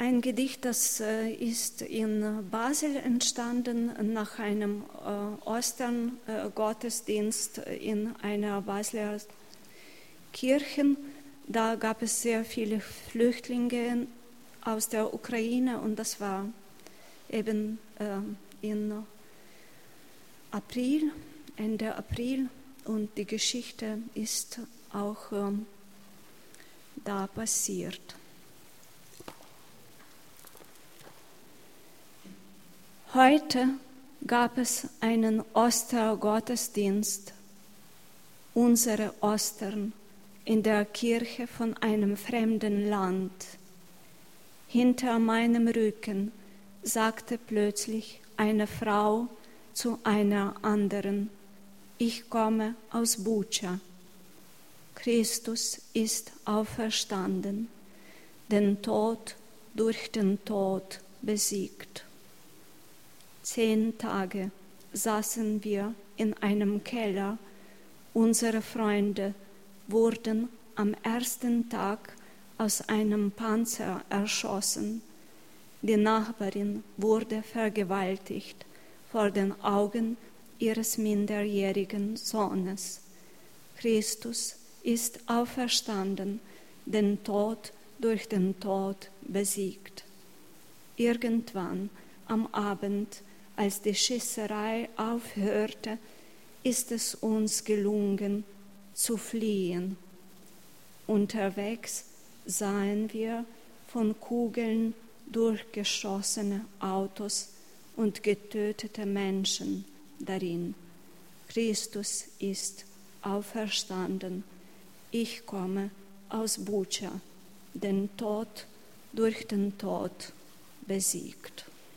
ein Gedicht, das ist in Basel entstanden nach einem Ostern-Gottesdienst in einer Basler Kirche. Da gab es sehr viele Flüchtlinge aus der Ukraine und das war eben in April, Ende April, und die Geschichte ist auch da passiert. Heute gab es einen Ostergottesdienst, unsere Ostern, in der Kirche von einem fremden Land. Hinter meinem Rücken sagte plötzlich eine Frau zu einer anderen: Ich komme aus Bucha. Christus ist auferstanden, den Tod durch den Tod besiegt. 10 Tage saßen wir in einem Keller. Unsere Freunde wurden am ersten Tag aus einem Panzer erschossen. Die Nachbarin wurde vergewaltigt vor den Augen ihres minderjährigen Sohnes. Christus ist auferstanden, den Tod durch den Tod besiegt. Irgendwann am Abend, als die Schießerei aufhörte, ist es uns gelungen, zu fliehen. Unterwegs sahen wir von Kugeln durchgeschossene Autos und getötete Menschen darin. Christus ist auferstanden. Ich komme aus Bucha, den Tod durch den Tod besiegt.